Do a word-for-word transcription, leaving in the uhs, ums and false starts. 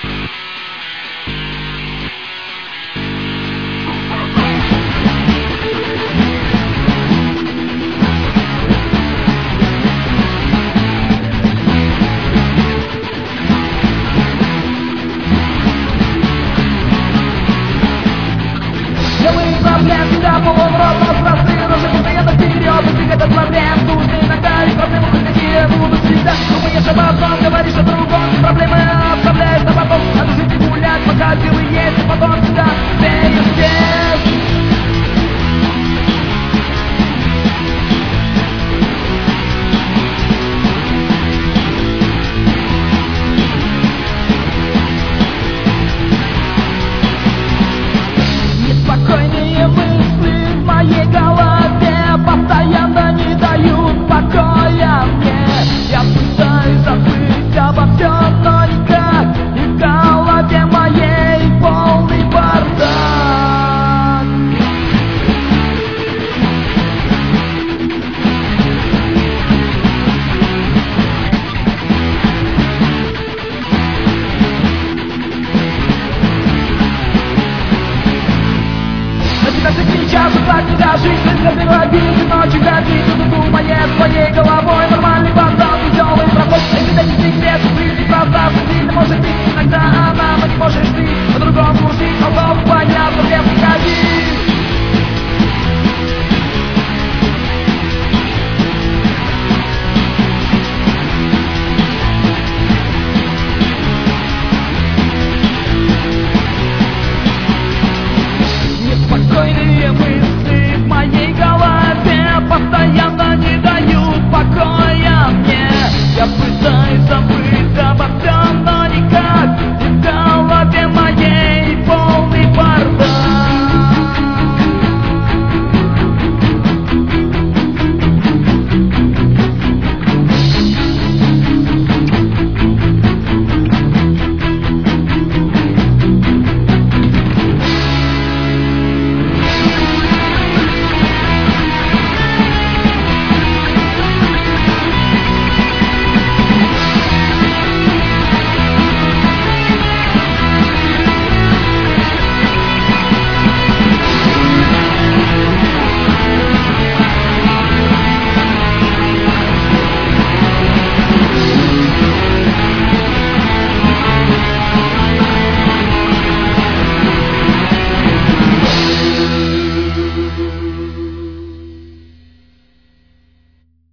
Проблем всегда полон рот, но простые ножи постоянно вперед. И этот проблем нужны иногда, и проблемы хоть такие будут всегда. Думаешь об одном, говоришь о другом, проблемы оставляешь на потом. Надо жить и гулять, пока силы есть, и потом всегда веришь здесь. Неспокойные мысли в моей голове постоянно не дают покоя мне. Я пытаюсь забыть обо всем, но никак. И в голове моей полный бардак. На тебя сейчас так нельзя жить, без этой обиды ночью горит, и думая в твоей голове.